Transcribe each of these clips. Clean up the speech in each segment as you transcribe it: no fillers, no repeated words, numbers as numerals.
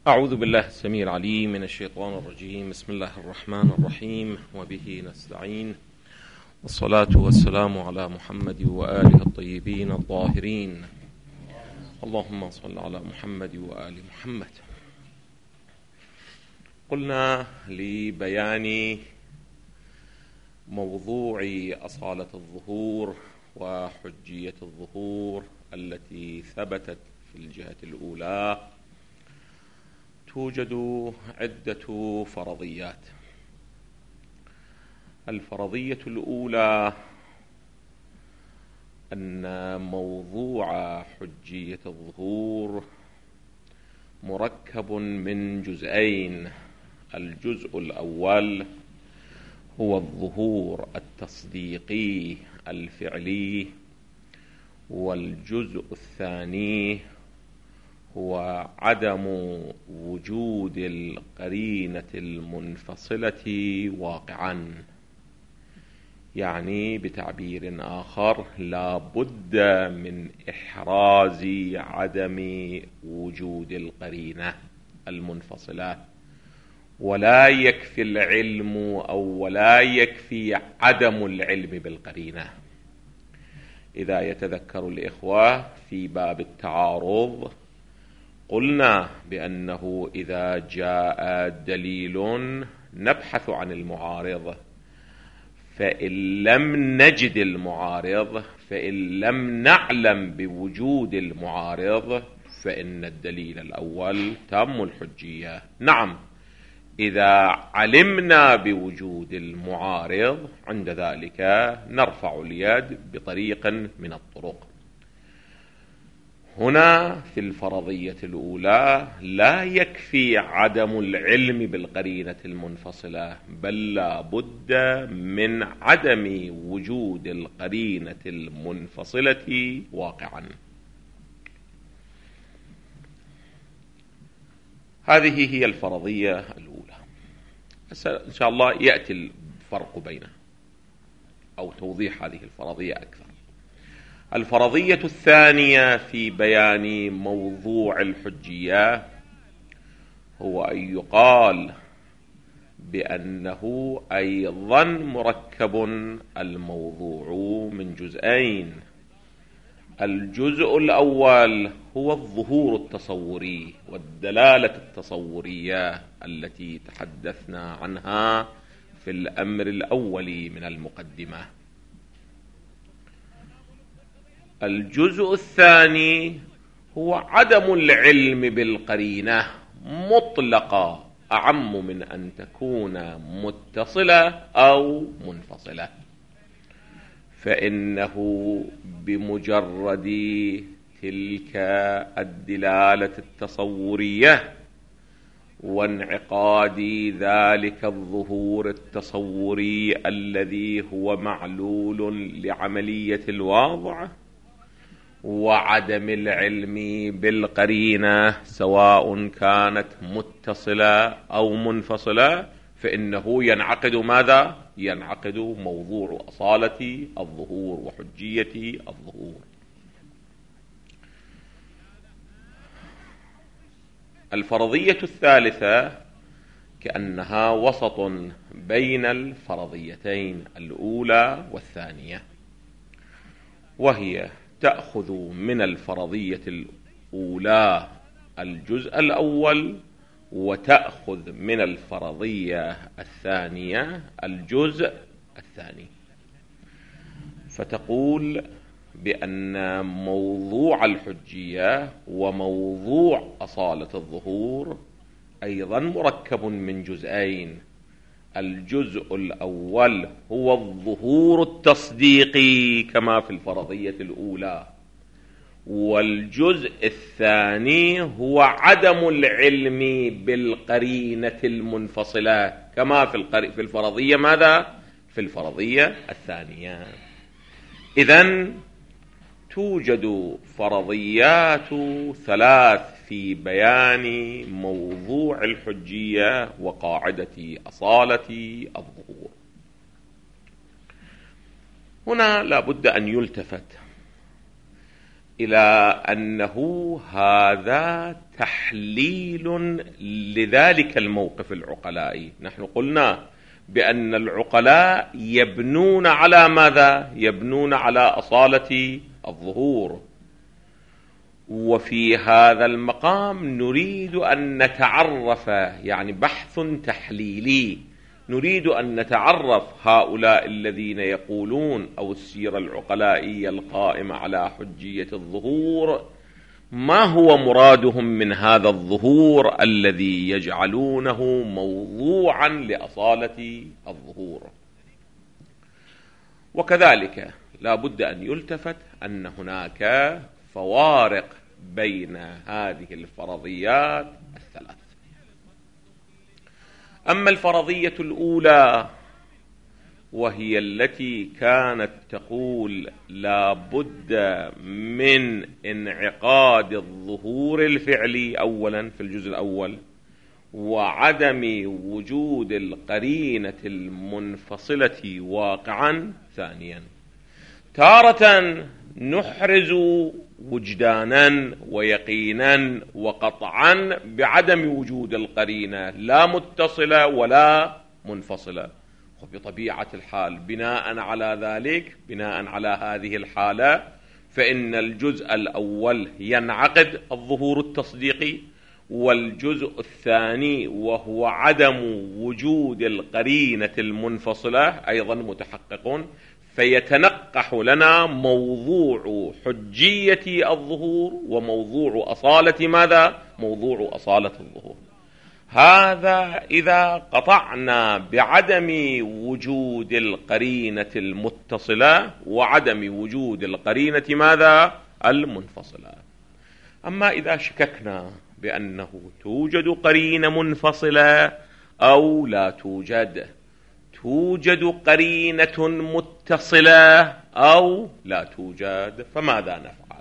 أعوذ بالله السميع العليم من الشيطان الرجيم. بسم الله الرحمن الرحيم، وبه نستعين، والصلاة والسلام على محمد وآله الطيبين الطاهرين. اللهم صل على محمد وآل محمد. قلنا لبيان موضوع أصالة الظهور وحجية الظهور التي ثبتت في الجهة الأولى توجد عدة فرضيات. الفرضية الأولى أن موضوع حجية الظهور مركب من جزئين. الجزء الأول هو الظهور التصديقي الفعلي، والجزء الثاني هو عدم وجود القرينة المنفصلة واقعا. يعني بتعبير آخر، لا بد من إحراز عدم وجود القرينة المنفصلة، ولا يكفي العلم ولا يكفي عدم العلم بالقرينة. إذا يتذكر الإخوة في باب التعارض قلنا بأنه إذا جاء دليل نبحث عن المعارض، فإن لم نجد المعارض، فإن لم نعلم بوجود المعارض، فإن الدليل الأول تام الحجية. نعم، إذا علمنا بوجود المعارض عند ذلك نرفع اليد بطريق من الطرق. هنا في الفرضية الأولى لا يكفي عدم العلم بالقرينة المنفصلة، بل لا بد من عدم وجود القرينة المنفصلة واقعا. هذه هي الفرضية الأولى. إن شاء الله يأتي الفرق بينها أو توضيح هذه الفرضية أكثر. الفرضية الثانية في بيان موضوع الحجية هو أن يقال بأنه أيضا مركب الموضوع من جزئين. الجزء الأول هو الظهور التصوري والدلالة التصورية التي تحدثنا عنها في الأمر الأول من المقدمة. الجزء الثاني هو عدم العلم بالقرينة مطلقة، أعم من أن تكون متصلة أو منفصلة، فإنه بمجرد تلك الدلالة التصورية وانعقاد ذلك الظهور التصوري الذي هو معلول لعملية الوضع، وعدم العلم بالقرينة سواء كانت متصلة أو منفصلة، فإنه ينعقد ماذا؟ ينعقد موضوع أصالة الظهور وحجية الظهور. الفرضية الثالثة كأنها وسط بين الفرضيتين الأولى والثانية، وهي تأخذ من الفرضية الأولى الجزء الأول، وتأخذ من الفرضية الثانية الجزء الثاني. فتقول بأن موضوع الحجية وموضوع أصالة الظهور أيضا مركب من جزئين. الجزء الأول هو الظهور التصديقي كما في الفرضية الأولى، والجزء الثاني هو عدم العلم بالقرينة المنفصلة كما في الفرضية ماذا؟ في الفرضية الثانية. إذن توجد فرضيات ثلاث في بيان موضوع الحجية وقاعدة أصالة الظهور. هنا لا بد أن يلتفت إلى أنه هذا تحليل لذلك الموقف العقلائي. نحن قلنا بأن العقلاء يبنون على ماذا؟ يبنون على أصالة الظهور. وفي هذا المقام نريد أن نتعرف، يعني بحث تحليلي، نريد أن نتعرف هؤلاء الذين يقولون أو السيرة العقلائية القائمة على حجية الظهور، ما هو مرادهم من هذا الظهور الذي يجعلونه موضوعا لأصالة الظهور. وكذلك لا بد أن يلتفت أن هناك فوارق بين هذه الفرضيات الثلاث. أما الفرضية الأولى وهي التي كانت تقول لا بد من انعقاد الظهور الفعلي أولا في الجزء الأول، وعدم وجود القرينة المنفصلة واقعا ثانيا. تارة نحرز وجدانا ويقينا وقطعا بعدم وجود القرينة لا متصلة ولا منفصلة، وبطبيعة الحال بناء على ذلك، بناء على هذه الحالة، فإن الجزء الأول ينعقد الظهور التصديقي، والجزء الثاني وهو عدم وجود القرينة المنفصلة أيضا متحقق، فيتنقح لنا موضوع حجية الظهور وموضوع أصالة ماذا؟ موضوع أصالة الظهور. هذا إذا قطعنا بعدم وجود القرينة المتصلة وعدم وجود القرينة ماذا؟ المنفصلة. أما إذا شككنا بأنه توجد قرينة منفصلة أو لا توجد، توجد قرينة متصلة أو لا توجد، فماذا نفعل؟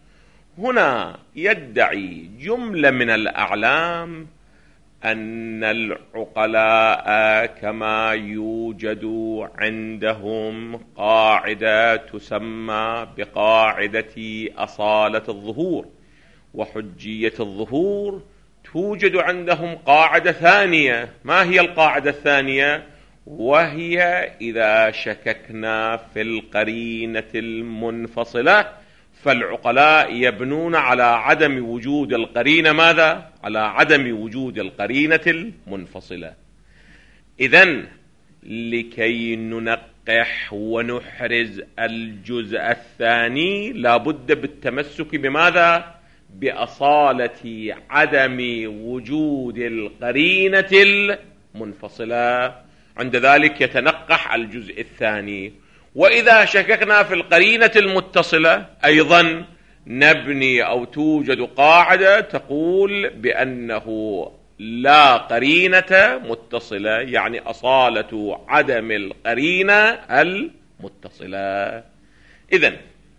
هنا يدعي جملة من الأعلام أن العقلاء كما يوجد عندهم قاعدة تسمى بقاعدة أصالة الظهور وحجية الظهور، توجد عندهم قاعدة ثانية. ما هي القاعدة الثانية؟ وهي إذا شككنا في القرينة المنفصلة فالعقلاء يبنون على عدم وجود القرينة ماذا؟ على عدم وجود القرينة المنفصلة. إذن لكي ننقح ونحرز الجزء الثاني لابد بالتمسك بماذا؟ بأصالة عدم وجود القرينة المنفصلة. عند ذلك يتنقح الجزء الثاني. وإذا شككنا في القرينة المتصلة أيضا نبني أو توجد قاعدة تقول بأنه لا قرينة متصلة، يعني أصالة عدم القرينة المتصلة. إذن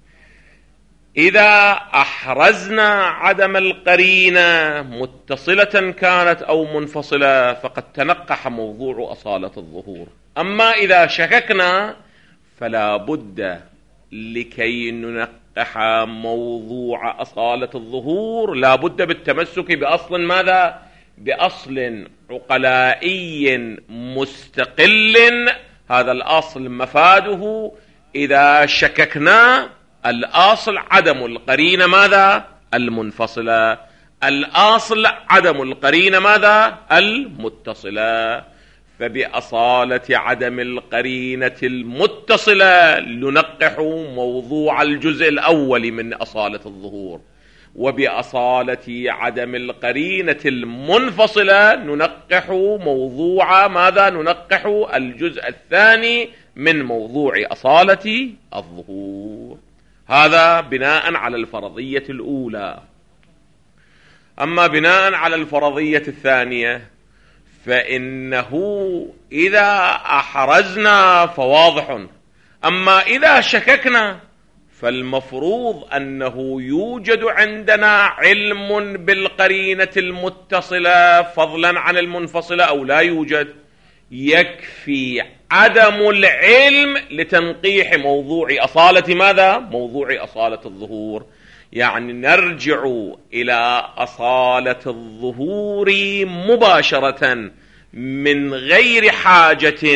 إذا أحرزنا عدم القرينة متصلة كانت أو منفصلة فقد تنقح موضوع أصالة الظهور. أما إذا شككنا فلا بد لكي ننقح موضوع أصالة الظهور لا بد بالتمسك بأصل ماذا؟ بأصل عقلائي مستقل. هذا الأصل مفاده إذا شككنا الأصل عدم القرينة ماذا؟ المنفصلة. الأصل عدم القرينة ماذا؟ المتصلة. فبأصالة عدم القرينة المتصلة ننقح موضوع الجزء الأول من أصالة الظهور، وبأصالة عدم القرينة المنفصلة ننقح موضوع ماذا؟ ننقح الجزء الثاني من موضوع أصالة الظهور. هذا بناء على الفرضية الأولى. أما بناء على الفرضية الثانية فإنه إذا أحرزنا فواضح، أما إذا شككنا فالمفروض أنه يوجد عندنا علم بالقرينة المتصلة فضلا عن المنفصلة أو لا يوجد. يكفي عدم العلم لتنقيح موضوع أصالة ماذا؟ موضوع أصالة الظهور. يعني نرجع إلى أصالة الظهور مباشرة من غير حاجة،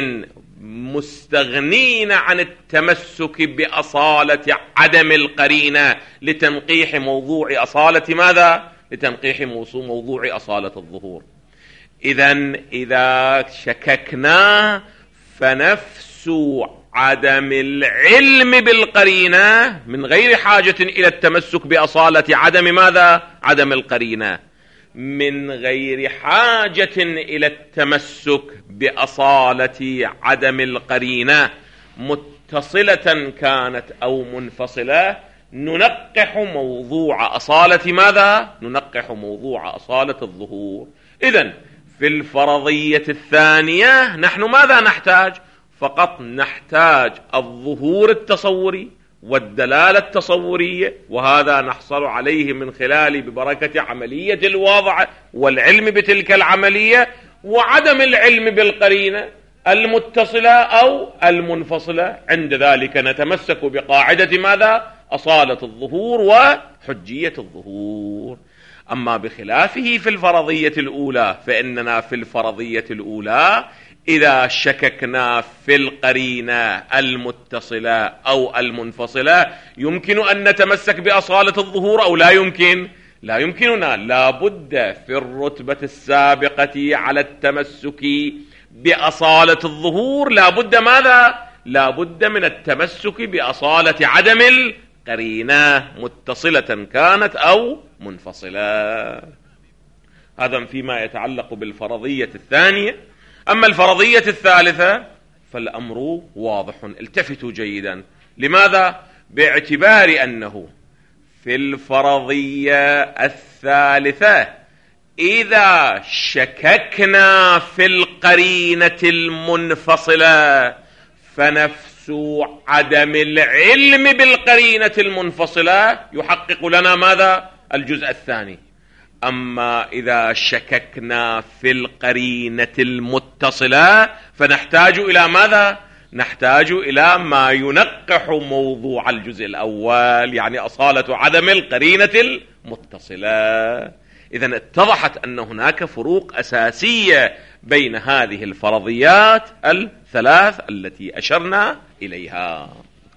مستغنين عن التمسك بأصالة عدم القرينة لتنقيح موضوع أصالة ماذا؟ لتنقيح موضوع أصالة الظهور. إذن إذا شككنا فنفس عدم العلم بالقرينة من غير حاجة إلى التمسك بأصالة عدم ماذا؟ عدم القرينة، من غير حاجة إلى التمسك بأصالة عدم القرينة متصلة كانت أو منفصلة، ننقح موضوع أصالة ماذا؟ ننقح موضوع أصالة الظهور. إذن في الفرضية الثانية نحن ماذا نحتاج؟ فقط نحتاج الظهور التصوري والدلالة التصورية، وهذا نحصل عليه من خلال ببركة عملية الوضع والعلم بتلك العملية، وعدم العلم بالقرينة المتصلة أو المنفصلة. عند ذلك نتمسك بقاعدة ماذا؟ أصالة الظهور وحجية الظهور. أما بخلافه في الفرضية الأولى فإننا في الفرضية الأولى إذا شككنا في القرينة المتصلة أو المنفصلة يمكن أن نتمسك بأصالة الظهور أو لا يمكن؟ لا يمكننا. لا بد في الرتبة السابقة على التمسك بأصالة الظهور لا بد ماذا؟ لا بد من التمسك بأصالة عدم القرينة متصلة كانت أو منفصلة. هذا فيما يتعلق بالفرضية الثانية. أما الفرضية الثالثة فالأمر واضح. التفتوا جيدا. لماذا؟ باعتبار أنه في الفرضية الثالثة إذا شككنا في القرينة المنفصلة فنفس عدم العلم بالقرينة المنفصلة يحقق لنا ماذا؟ الجزء الثاني. أما إذا شككنا في القرينة المتصلة فنحتاج إلى ماذا؟ نحتاج إلى ما ينقح موضوع الجزء الأول، يعني أصالة عدم القرينة المتصلة. إذن اتضحت أن هناك فروق أساسية بين هذه الفرضيات الثلاث التي أشرنا إليها.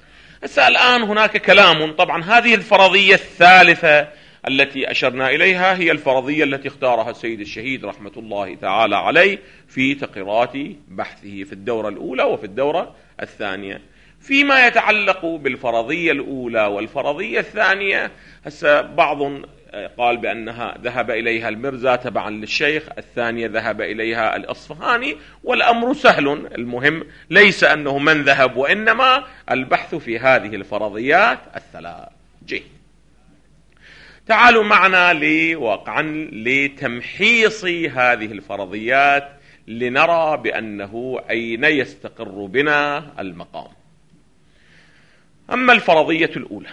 الآن هناك كلام. طبعا هذه الفرضية الثالثة التي أشرنا إليها هي الفرضية التي اختارها السيد الشهيد رحمة الله تعالى عليه في تقريرات بحثه في الدورة الأولى وفي الدورة الثانية. فيما يتعلق بالفرضية الأولى والفرضية الثانية، بعض قال بأنها ذهب إليها المرزا تبعا للشيخ، الثانية ذهب إليها الأصفهاني، والأمر سهل. المهم ليس أنه من ذهب، وإنما البحث في هذه الفرضيات الثلاث. جيد، تعالوا معنا واقعا لتمحيص هذه الفرضيات لنرى بأنه أين يستقر بنا المقام. أما الفرضية الأولى،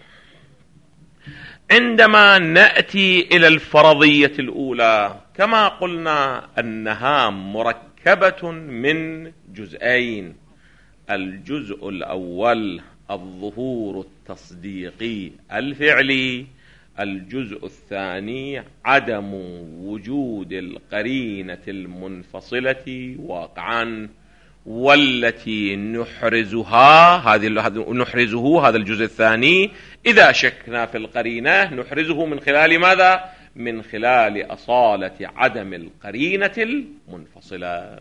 عندما نأتي إلى الفرضية الأولى كما قلنا أنها مركبة من جزئين. الجزء الأول الظهور التصديقي الفعلي، الجزء الثاني عدم وجود القرينة المنفصلة واقعا، والتي نحرزها هذا الجزء الثاني إذا شكنا في القرينة نحرزه من خلال ماذا؟ من خلال أصالة عدم القرينة المنفصلة.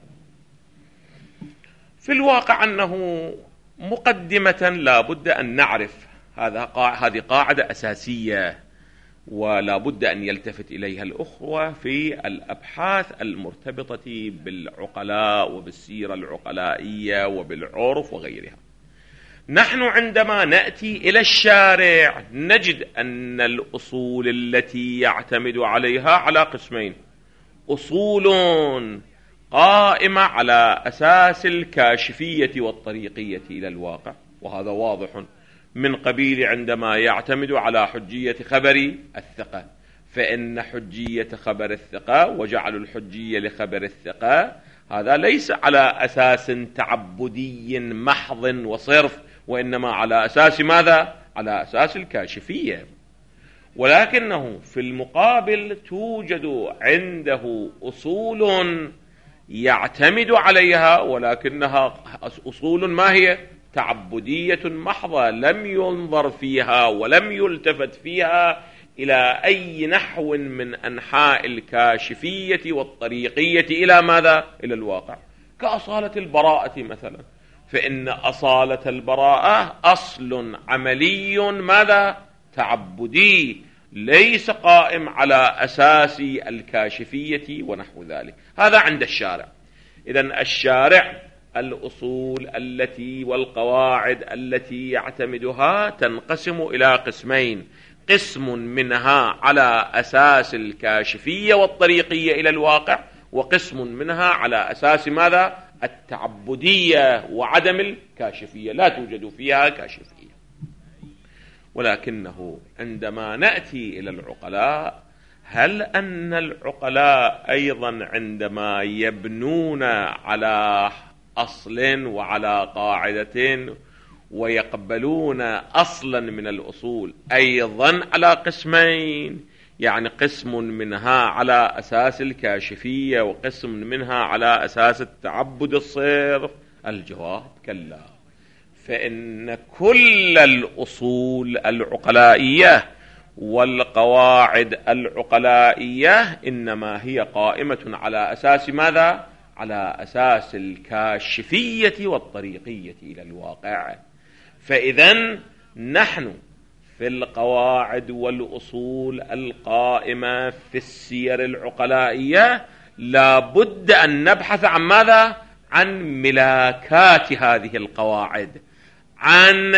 في الواقع أنه مقدمة لا بد أن نعرف هذه قاعدة أساسية، ولا بد أن يلتفت إليها الأخوة في الأبحاث المرتبطة بالعقلاء وبالسيرة العقلائية وبالعرف وغيرها. نحن عندما نأتي إلى الشارع نجد أن الأصول التي يعتمد عليها على قسمين: أصول قائمة على أساس الكاشفية والطريقية إلى الواقع، وهذا واضح من قبيل عندما يعتمد على حجية خبر الثقة، فإن حجية خبر الثقة وجعل الحجية لخبر الثقة هذا ليس على أساس تعبدي محض وصرف، وإنما على أساس ماذا؟ على أساس الكاشفية. ولكنه في المقابل توجد عنده أصول يعتمد عليها، ولكنها أصول ما هي؟ تعبدية محضة، لم ينظر فيها ولم يلتفت فيها إلى أي نحو من أنحاء الكاشفية والطريقية إلى ماذا؟ إلى الواقع. كأصالة البراءة مثلا، فإن أصالة البراءة أصل عملي ماذا؟ تعبدي، ليس قائم على أساس الكاشفية ونحو ذلك. هذا عند الشارع. إذن الشارع الأصول التي والقواعد التي يعتمدها تنقسم إلى قسمين: قسم منها على أساس الكاشفية والطريقية إلى الواقع، وقسم منها على أساس ماذا؟ التعبدية وعدم الكاشفية، لا توجد فيها كاشفية. ولكنه عندما نأتي إلى العقلاء، هل أن العقلاء أيضا عندما يبنون على أصل وعلى قاعدة ويقبلون أصلا من الأصول أيضا على قسمين، يعني قسم منها على أساس الكاشفية وقسم منها على أساس التعبد الصرف؟ الجواب كلا. فإن كل الأصول العقلائية والقواعد العقلائية إنما هي قائمة على أساس ماذا؟ على أساس الكاشفية والطريقية إلى الواقع. فإذن نحن في القواعد والأصول القائمة في السير العقلائية لا بد أن نبحث عن ماذا؟ عن ملاكات هذه القواعد، عن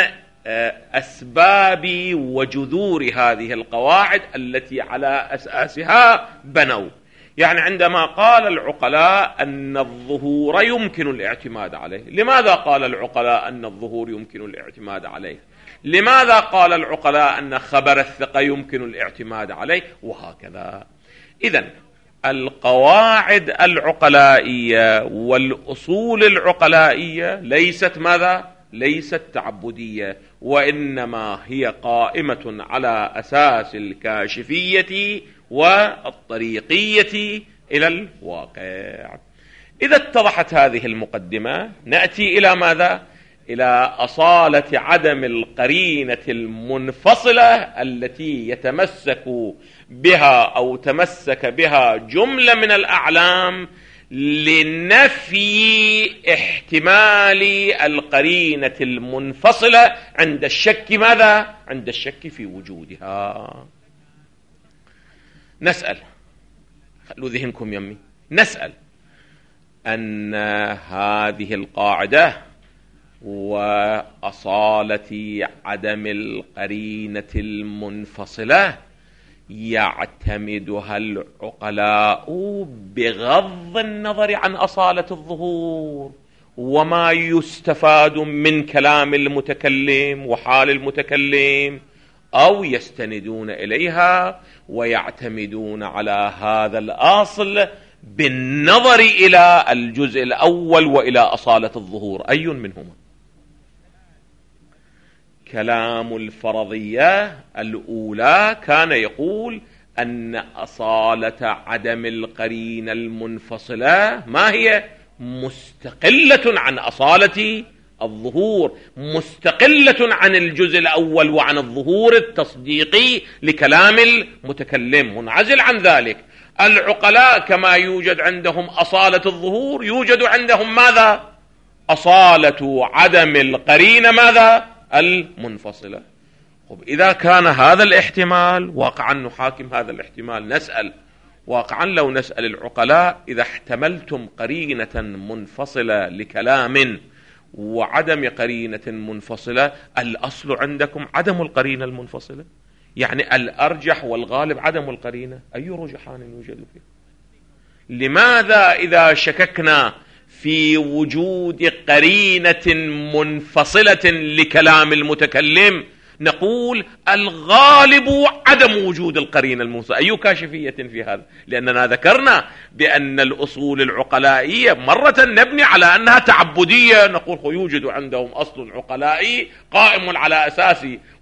أسباب وجذور هذه القواعد التي على أساسها بنوا. يعني عندما قال العقلاء أن الظهور يمكن الاعتماد عليه، لماذا قال العقلاء أن الظهور يمكن الاعتماد عليه؟ لماذا قال العقلاء أن خبر الثقة يمكن الاعتماد عليه؟ وهكذا. إذن القواعد العقلائية والأصول العقلائية ليست ماذا؟ ليست تعبدية، وإنما هي قائمة على أساس الكاشفية والطريقية إلى الواقع. إذا اتضحت هذه المقدمة، نأتي إلى ماذا؟ إلى أصالة عدم القرينة المنفصلة التي يتمسك بها أو تمسك بها جملة من الأعلام لنفي احتمال القرينة المنفصلة عند الشك ماذا؟ عند الشك في وجودها. نسأل، خلوا ذهنكم يمي، نسأل أن هذه القاعدة وأصالة عدم القرينة المنفصلة يعتمدها العقلاء بغض النظر عن أصالة الظهور وما يستفاد من كلام المتكلم وحال المتكلم، أو يستندون إليها ويعتمدون على هذا الأصل بالنظر إلى الجزء الأول وإلى أصالة الظهور؟ أي منهما؟ كلام الفرضية الأولى كان يقول أن أصالة عدم القرينة المنفصلة ما هي؟ مستقلة عن أصالة الظهور، مستقلة عن الجزء الأول وعن الظهور التصديقي لكلام المتكلم، منعزل عن ذلك. العقلاء كما يوجد عندهم أصالة الظهور، يوجد عندهم ماذا؟ أصالة عدم القرينة ماذا؟ المنفصلة. إذا كان هذا الاحتمال واقعا نحاكم هذا الاحتمال، نسأل واقعا لو نسأل العقلاء: إذا احتملتم قرينة منفصلة لكلام وعدم قرينة منفصلة، الأصل عندكم عدم القرينة المنفصلة، يعني الأرجح والغالب عدم القرينة، أي رجحان يوجد فيه؟ لماذا إذا شككنا في وجود قرينة منفصلة لكلام المتكلم نقول الغالب عدم وجود القرينة المنفصلة؟ أي كاشفية في هذا؟ لأننا ذكرنا بأن الأصول العقلائية مرة نبني على أنها تعبدية، نقول يوجد عندهم أصل عقلائي قائم على أساس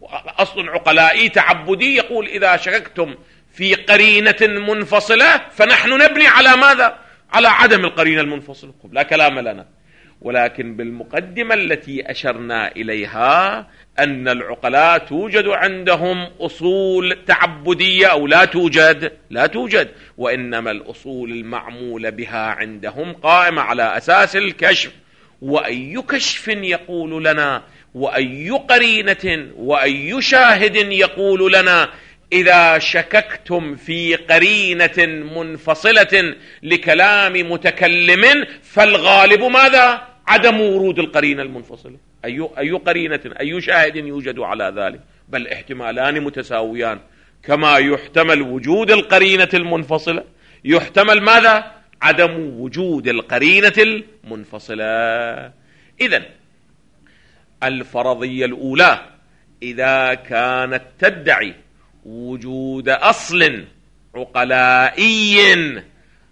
أصل عقلائي تعبدي يقول إذا شككتم في قرينة منفصلة فنحن نبني على ماذا؟ على عدم القرينة المنفصلة، لا كلام لنا. ولكن بالمقدمة التي أشرنا إليها أن العقلاء توجد عندهم أصول تعبدية أو لا توجد، وإنما الأصول المعمولة بها عندهم قائمة على أساس الكشف. وأي كشف يقول لنا، وأي قرينة، وأي شاهد يقول لنا إذا شككتم في قرينة منفصلة لكلام متكلم فالغالب ماذا؟ عدم ورود القرينة المنفصلة. أي قرينة، أي شاهد يوجد على ذلك؟ بل احتمالان متساويان، كما يحتمل وجود القرينة المنفصلة يحتمل ماذا؟ عدم وجود القرينة المنفصلة. إذن الفرضية الأولى إذا كانت تدعي وجود أصل عقلائي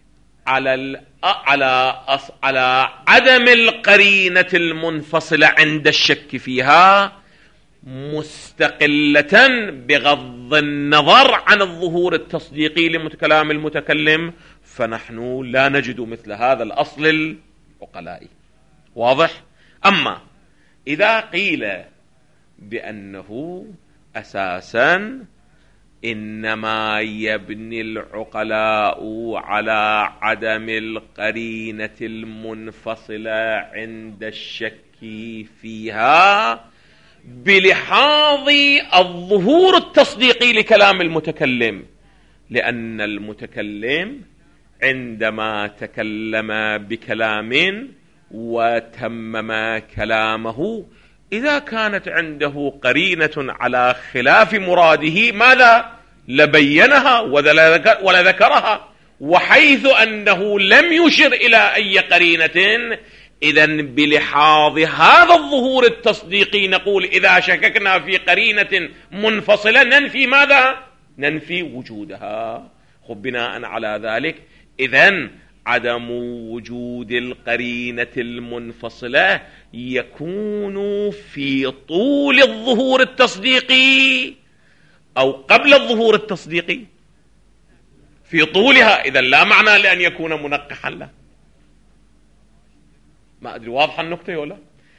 على عدم القرينة المنفصلة عند الشك فيها مستقلة بغض النظر عن الظهور التصديقي لكلام المتكلم، فنحن لا نجد مثل هذا الأصل العقلائي. واضح؟ أما إذا قيل بأنه أساسا إنما يبني العقلاء على عدم القرينة المنفصلة عند الشك فيها بلحاظ الظهور التصديقي لكلام المتكلم، لأن المتكلم عندما تكلم بكلام وتمم كلامه إذا كانت عنده قرينة على خلاف مراده ماذا؟ لبينها ولذكرها. وحيث أنه لم يشر إلى أي قرينة، إذن بلحاظ هذا الظهور التصديقي نقول إذا شككنا في قرينة منفصلة ننفي ماذا؟ ننفي وجودها. بناء على ذلك إذن عدم وجود القرينة المنفصلة يكون في طول الظهور التصديقي أو قبل الظهور التصديقي؟ في طولها. إذن لا معنى لأن يكون منقحا له. ما أدري واضحة النقطة ولا؟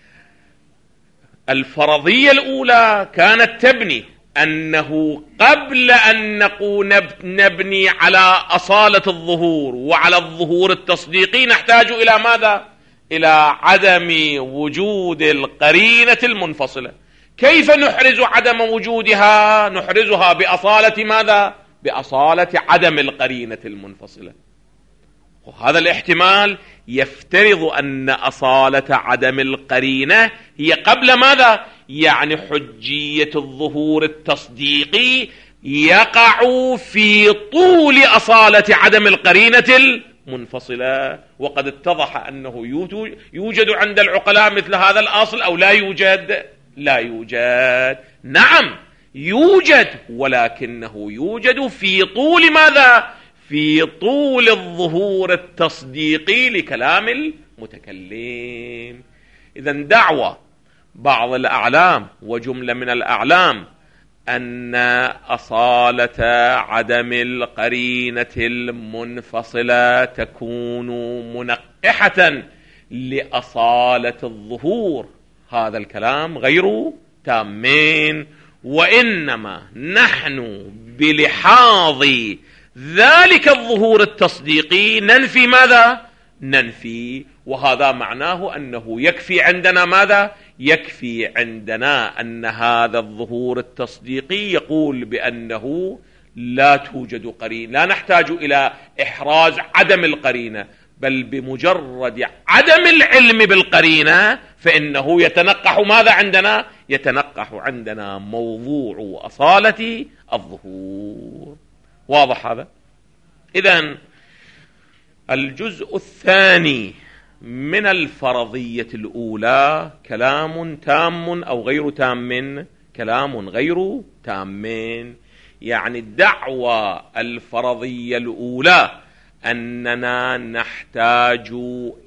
الفرضية الأولى كانت تبني أنه قبل أن نبني على أصالة الظهور وعلى الظهور التصديقي نحتاج إلى ماذا؟ إلى عدم وجود القرينة المنفصلة. كيف نحرز عدم وجودها؟ نحرزها بأصالة ماذا؟ بأصالة عدم القرينة المنفصلة. وهذا الاحتمال يفترض أن أصالة عدم القرينة هي قبل ماذا؟ يعني حجية الظهور التصديقي يقع في طول أصالة عدم القرينة المنفصلة. وقد اتضح أنه يوجد عند العقلاء مثل هذا الأصل أو لا يوجد؟ لا يوجد. نعم يوجد، ولكنه يوجد في طول ماذا؟ في طول الظهور التصديقي لكلام المتكلم. إذن دعوة بعض الأعلام وجملة من الأعلام أن أصالة عدم القرينة المنفصلة تكون منقحة لأصالة الظهور، هذا الكلام غير تامين. وإنما نحن بلحاظ ذلك الظهور التصديقي ننفي ماذا؟ ننفي. وهذا معناه أنه يكفي عندنا ماذا؟ يكفي عندنا أن هذا الظهور التصديقي يقول بأنه لا توجد قرينة، لا نحتاج إلى إحراز عدم القرينة، بل بمجرد عدم العلم بالقرينة فإنه يتنقح ماذا عندنا؟ يتنقح عندنا موضوع أصالة الظهور. واضح هذا؟ إذن الجزء الثاني من الفرضية الأولى كلام تام أو غير تام؟ كلام غير تام. يعني الدعوة الفرضية الأولى أننا نحتاج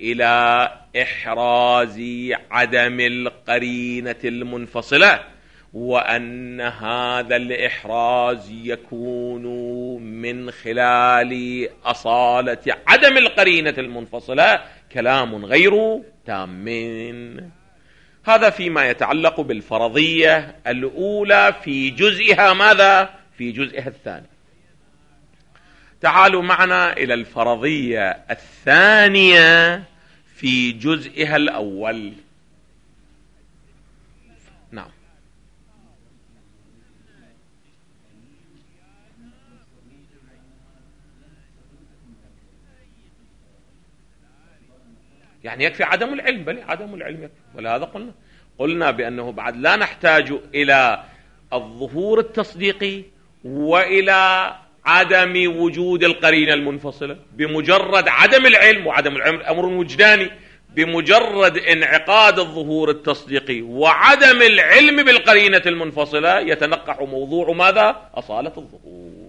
إلى إحراز عدم القرينة المنفصلة وأن هذا الإحراز يكون من خلال أصالة عدم القرينة المنفصلة كلام غير تام. هذا فيما يتعلق بالفرضية الأولى في جزئها ماذا؟ في جزئها الثاني. تعالوا معنا إلى الفرضية الثانية في جزئها الأول. نعم. يعني يكفي عدم العلم، بل عدم العلم يكفي. ولهذا قلنا بأنه بعد لا نحتاج إلى الظهور التصديقي وإلى عدم وجود القرينة المنفصلة. بمجرد عدم العلم، وعدم العلم أمر وجداني، بمجرد انعقاد الظهور التصديقي وعدم العلم بالقرينة المنفصلة يتنقح موضوع ماذا؟ أصالة الظهور.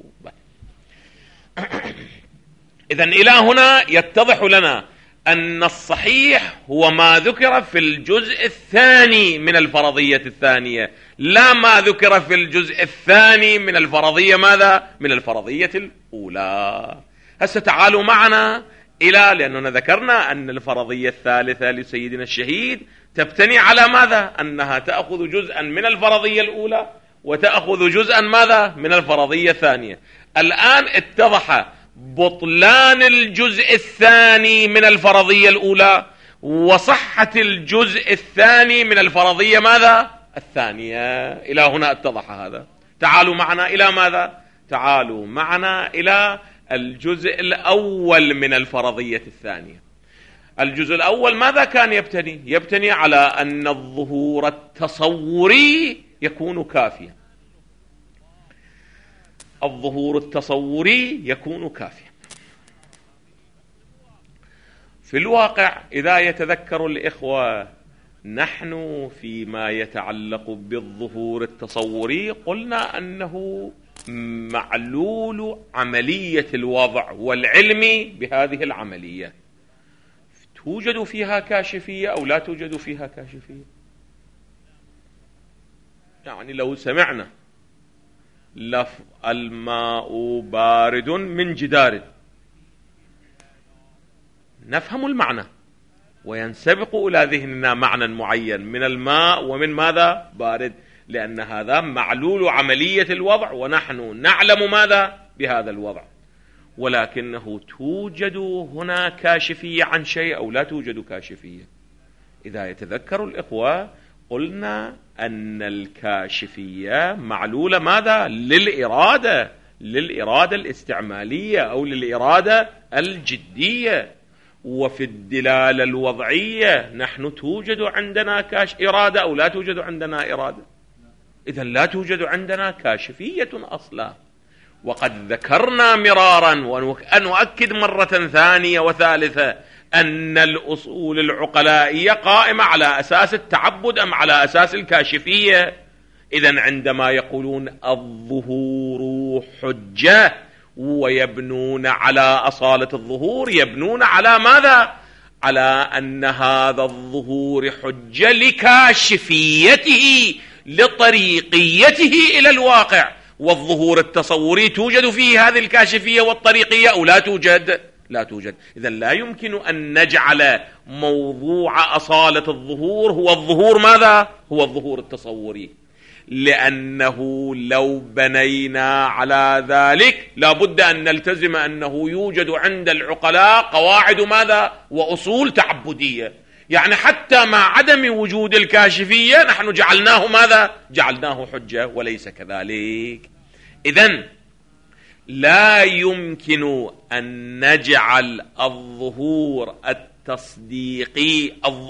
إذن إلى هنا يتضح لنا أن الصحيح هو ما ذكر في الجزء الثاني من الفرضية الثانية، لا ما ذكر في الجزء الثاني من الفرضية ماذا؟ من الفرضية الأولى. هسه تعالوا معنا لأننا ذكرنا أن الفرضية الثالثة لسيدنا الشهيد تبتني على ماذا؟ أنها تأخذ جزءا من الفرضية الأولى وتأخذ جزءا ماذا؟ من الفرضية الثانية. الآن اتضح بطلان الجزء الثاني من الفرضية الأولى وصحة الجزء الثاني من الفرضية ماذا؟ الثانية. إلى هنا اتضح هذا. تعالوا معنا إلى ماذا؟ تعالوا معنا إلى الجزء الأول من الفرضية الثانية. الجزء الأول ماذا كان يبتني؟ يبتني على أن الظهور التصوري يكون كافيا. الظهور التصوري يكون كافيا. في الواقع إذا يتذكر الإخوة، نحن فيما يتعلق بالظهور التصوري قلنا أنه معلول عملية الوضع والعلم بهذه العملية. توجد فيها كاشفية أو لا توجد فيها كاشفية؟ يعني لو سمعنا لفظ الماء بارد من جدار نفهم المعنى وينسبق إلى ذهننا معنى معين من الماء ومن ماذا؟ بارد، لأن هذا معلول عملية الوضع ونحن نعلم ماذا؟ بهذا الوضع. ولكنه توجد هنا كاشفية عن شيء أو لا توجد كاشفية؟ إذا يتذكر الإخوة قلنا أن الكاشفية معلولة ماذا؟ للإرادة الاستعمالية أو للإرادة الجدية. وفي الدلالة الوضعية نحن توجد عندنا إرادة أو لا توجد عندنا إرادة؟ إذن لا توجد عندنا كاشفية أصلا. وقد ذكرنا مرارا ونؤكد مرة ثانية وثالثة أن الأصول العقلائية قائمة على أساس التعبد أم على أساس الكاشفية؟ إذن عندما يقولون الظهور حجة ويبنون على أصالة الظهور، يبنون على ماذا؟ على أن هذا الظهور حجة لكاشفيته لطريقيته إلى الواقع. والظهور التصوري توجد فيه هذه الكاشفية والطريقية أو لا توجد؟ لا توجد. إذن لا يمكن أن نجعل موضوع أصالة الظهور هو الظهور ماذا؟ هو الظهور التصوري، لأنه لو بنينا على ذلك لابد أن نلتزم أنه يوجد عند العقلاء قواعد ماذا؟ وأصول تعبدية. يعني حتى مع عدم وجود الكاشفية نحن جعلناه ماذا؟ جعلناه حجة، وليس كذلك. إذن لا يمكن أن نجعل الظهور التصديقي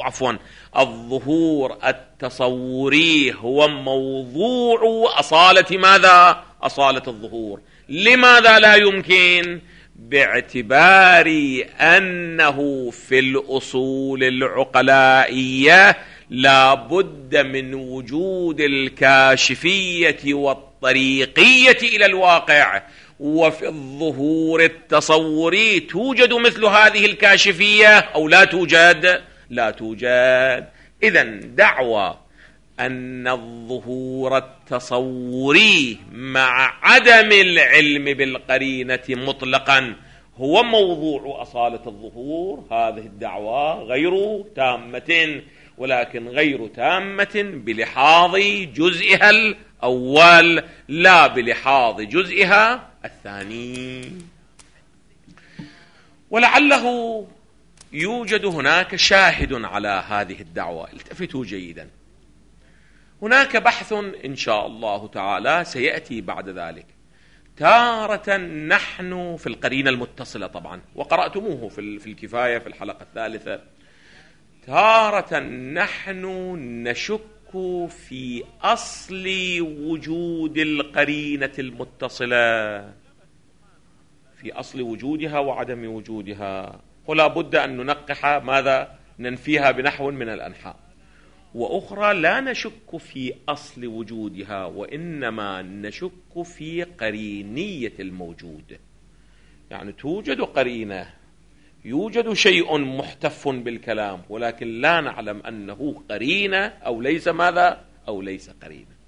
الظهور التصوري هو موضوع أصالة ماذا؟ أصالة الظهور. لماذا لا يمكن؟ باعتبار أنه في الأصول العقلائية لا بد من وجود الكاشفية والطريقية إلى الواقع، وفي الظهور التصوري توجد مثل هذه الكاشفية أو لا توجد؟ لا توجد. إذن دعوى أن الظهور التصوري مع عدم العلم بالقرينة مطلقا هو موضوع أصالة الظهور. هذه الدعوة غير تامة، ولكن غير تامة بلحاظ جزئها الأول لا بلحاظ جزئها الثاني. ولعله يوجد هناك شاهد على هذه الدعوة. التفتوا جيدا، هناك بحث إن شاء الله تعالى سيأتي بعد ذلك. تارة نحن في القرينة المتصلة طبعا، وقرأتموه في الكفاية في الحلقة الثالثة، تارة نحن نشك في أصل وجود القرينة المتصلة، في أصل وجودها وعدم وجودها، ولا بد أن ننقح ماذا ننفيها بنحو من الأنحاء. وأخرى لا نشك في أصل وجودها، وإنما نشك في قرينية الموجود. يعني توجد قرينة، يوجد شيء محتف بالكلام، ولكن لا نعلم أنه قرينة أو ليس ماذا أو ليس قرينة.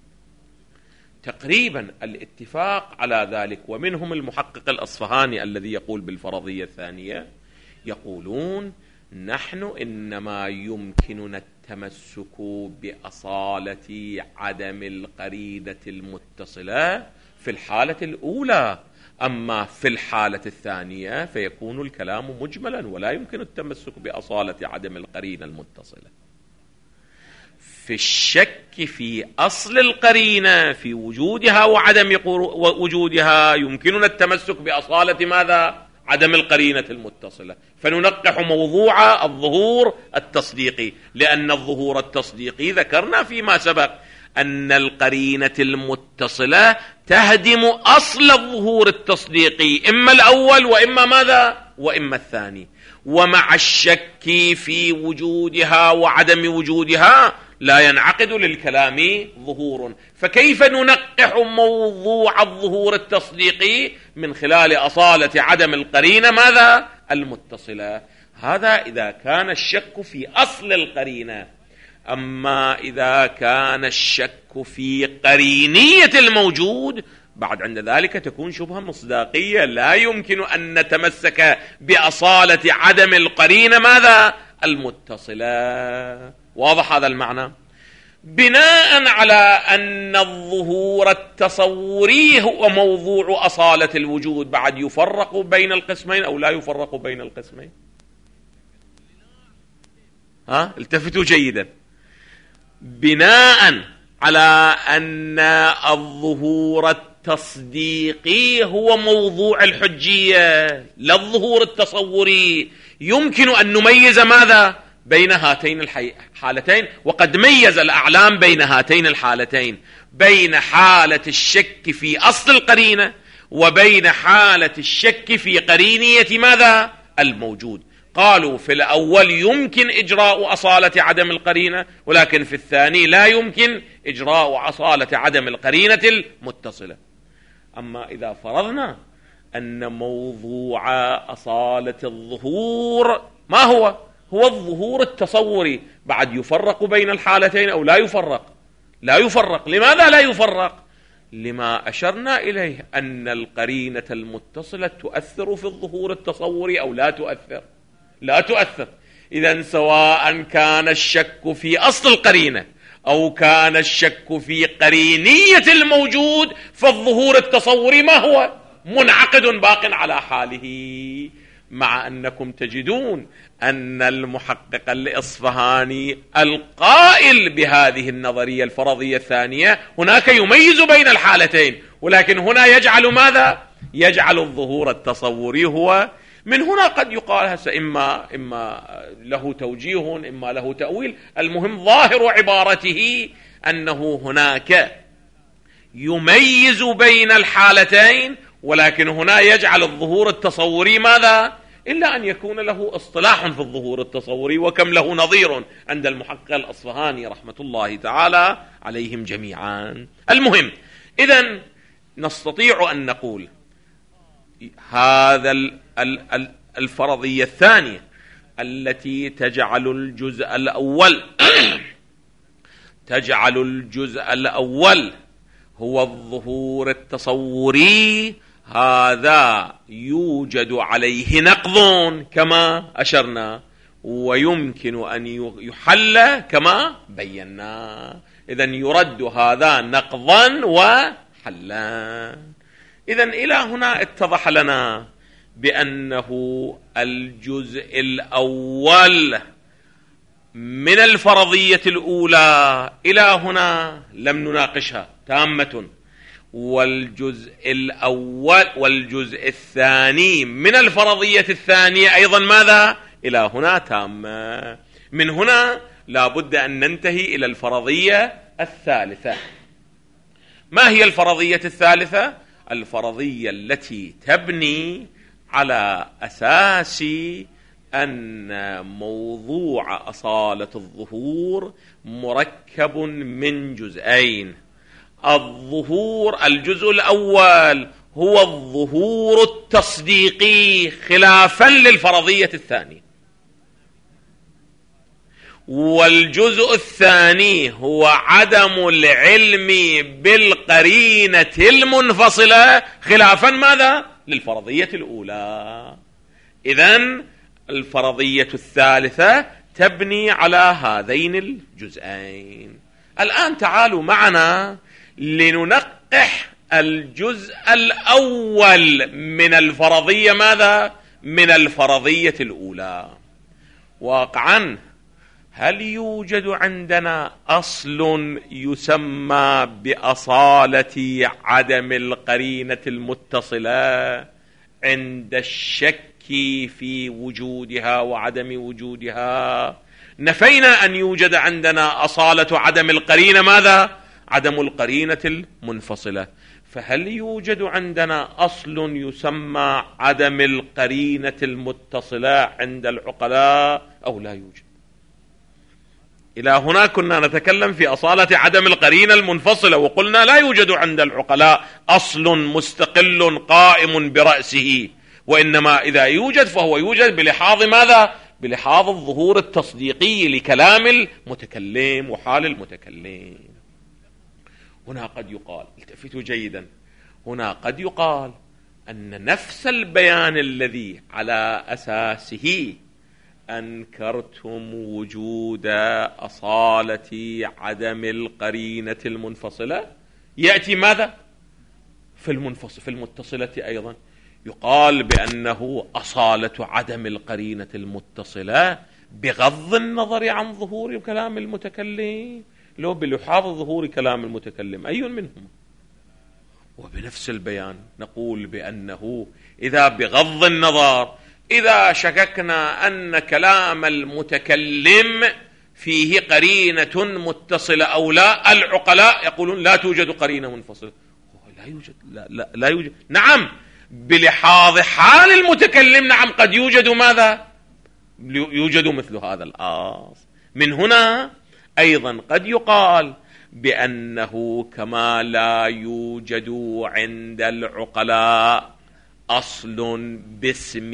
تقريبا الاتفاق على ذلك، ومنهم المحقق الأصفهاني الذي يقول بالفرضية الثانية، يقولون نحن إنما يمكننا التمسك بأصالة عدم القرينة المتصلة في الحالة الأولى، أما في الحالة الثانية فيكون الكلام مجملا ولا يمكن التمسك بأصالة عدم القرينة المتصلة. في الشك في أصل القرينة في وجودها وعدم وجودها يمكننا التمسك بأصالة ماذا؟ عدم القرينة المتصلة. فننقح موضوع الظهور التصديقي، لأن الظهور التصديقي ذكرنا فيما سبق أن القرينة المتصلة تهدم أصل الظهور التصديقي، إما الأول وإما ماذا؟ وإما الثاني. ومع الشك في وجودها وعدم وجودها لا ينعقد للكلام ظهور. فكيف ننقح موضوع الظهور التصديقي من خلال أصالة عدم القرينة ماذا؟ المتصلة. هذا إذا كان الشك في أصل القرينة. أما إذا كان الشك في قرينية الموجود، بعد عند ذلك تكون شبهة مصداقية، لا يمكن أن نتمسك بأصالة عدم القرينة ماذا؟ المتصلة. واضح هذا المعنى؟ بناء على أن الظهور التصوري هو موضوع أصالة الوجود، بعد يفرق بين القسمين أو لا يفرق بين القسمين؟ التفتوا جيدا. بناء على أن الظهور التصديقي هو موضوع الحجية لا الظهور التصوري، يمكن أن نميز ماذا؟ بين هاتين الحالتين، وقد ميز الأعلام بين هاتين الحالتين، بين حالة الشك في أصل القرينة وبين حالة الشك في قرينية ماذا؟ الموجود. قالوا في الأول يمكن إجراء أصالة عدم القرينة، ولكن في الثاني لا يمكن إجراء أصالة عدم القرينة المتصلة. أما إذا فرضنا أن موضوع أصالة الظهور ما هو؟ هو الظهور التصوري، بعد يفرق بين الحالتين أو لا يفرق؟ لا يفرق. لماذا لا يفرق؟ لما أشرنا إليه أن القرينة المتصلة تؤثر في الظهور التصوري أو لا تؤثر؟ لا تؤثر. إذن سواء كان الشك في أصل القرينة أو كان الشك في قرينية الموجود، فالظهور التصوري ما هو؟ منعقد باق على حاله. مع أنكم تجدون أن المحقق الإصفهاني القائل بهذه النظرية الفرضية الثانية هناك يميز بين الحالتين، ولكن هنا يجعل ماذا؟ يجعل الظهور التصوري هو. من هنا قد يقال هسه إما له توجيه إما له تأويل، المهم ظاهر عبارته أنه هناك يميز بين الحالتين، ولكن هنا يجعل الظهور التصوري ماذا؟ إلا أن يكون له اصطلاح في الظهور التصوري، وكم له نظير عند المحقق الأصفهاني رحمة الله تعالى عليهم جميعا. المهم، إذن نستطيع أن نقول هذا الفرضية الثانية التي تجعل الجزء الأول تجعل الجزء الأول هو الظهور التصوري، هذا يوجد عليه نقض كما أشرنا، ويمكن أن يحل كما بينا. إذن يرد هذا نقضا وحلا. إذن إلى هنا اتضح لنا بأنه الجزء الأول من الفرضية الأولى إلى هنا لم نناقشها تامة، والجزء الثاني من الفرضية الثانية أيضا ماذا؟ إلى هنا تامة. من هنا لا بد أن ننتهي إلى الفرضية الثالثة. ما هي الفرضية الثالثة؟ الفرضية التي تبني على أساس أن موضوع أصالة الظهور مركب من جزئين. الجزء الأول هو الظهور التصديقي خلافا للفرضية الثانية، والجزء الثاني هو عدم العلم بالقرينة المنفصلة خلافا ماذا؟ للفرضية الأولى. إذن الفرضية الثالثة تبني على هذين الجزئين. الآن تعالوا معنا لننقح الجزء الأول من الفرضية ماذا؟ من الفرضية الأولى. واقعا هل يوجد عندنا أصل يسمى بأصالة عدم القرينة المتصلة عند الشك في وجودها وعدم وجودها؟ نفينا أن يوجد عندنا أصالة عدم القرينة ماذا؟ عدم القرينة المنفصلة. فهل يوجد عندنا أصل يسمى عدم القرينة المتصلة عند العقلاء أو لا يوجد؟ إلى هنا كنا نتكلم في أصالة عدم القرينة المنفصلة، وقلنا لا يوجد عند العقلاء أصل مستقل قائم برأسه، وإنما إذا يوجد فهو يوجد بلحاظ ماذا؟ بلحاظ الظهور التصديقي لكلام المتكلم وحال المتكلم. هنا قد يقال، التفتوا جيدا، هنا قد يقال أن نفس البيان الذي على أساسه أنكرتم وجود أصالة عدم القرينة المنفصلة يأتي ماذا؟ في المتصلة أيضا يقال بأنه أصالة عدم القرينة المتصلة بغض النظر عن ظهور كلام المتكلم، لو بلحاظ ظهور كلام المتكلم أي منهم. وبنفس البيان نقول بأنه إذا بغض النظر، إذا شككنا أن كلام المتكلم فيه قرينة متصلة أو لا، العقلاء يقولون لا توجد قرينة منفصلة. لا يوجد، لا يوجد. نعم بلحاظ حال المتكلم نعم قد يوجد ماذا؟ يوجد مثل هذا الأصل. من هنا أيضا قد يقال بأنه كما لا يوجد عند العقلاء أصل باسم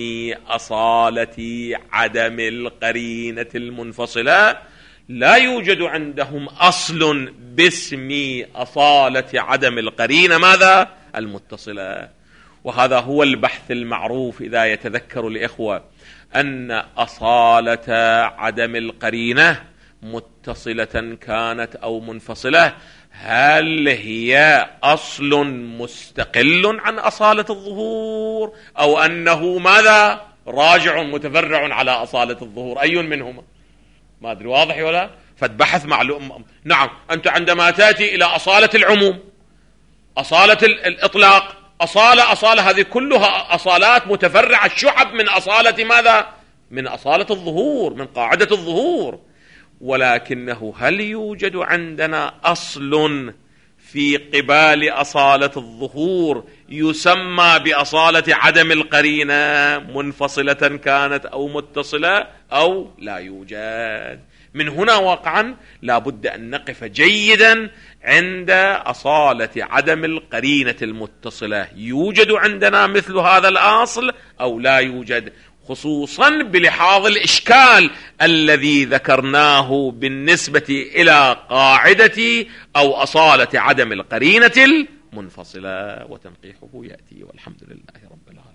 أصالة عدم القرينة المنفصلة، لا يوجد عندهم أصل باسم أصالة عدم القرينة ماذا؟ المتصلة. وهذا هو البحث المعروف إذا يتذكر الإخوة، أن أصالة عدم القرينة متصلة كانت أو منفصلة، هل هي أصل مستقل عن أصالة الظهور أو أنه ماذا؟ راجع متفرع على أصالة الظهور؟ أي منهما؟ ما أدري واضح ولا؟ فالبحث معلوم. نعم أنت عندما تأتي إلى أصالة العموم، أصالة الإطلاق، أصالة هذه كلها أصالات متفرعة، شعب من أصالة ماذا؟ من أصالة الظهور، من قاعدة الظهور. ولكنه هل يوجد عندنا أصل في قبال أصالة الظهور يسمى بأصالة عدم القرينة منفصلة كانت أو متصلة أو لا يوجد؟ من هنا واقعا لا بد أن نقف جيدا عند أصالة عدم القرينة المتصلة، يوجد عندنا مثل هذا الأصل أو لا يوجد، خصوصا بلحاظ الإشكال الذي ذكرناه بالنسبة إلى قاعدة أو أصالة عدم القرينة المنفصلة، وتنقيحه يأتي، والحمد لله رب العالمين.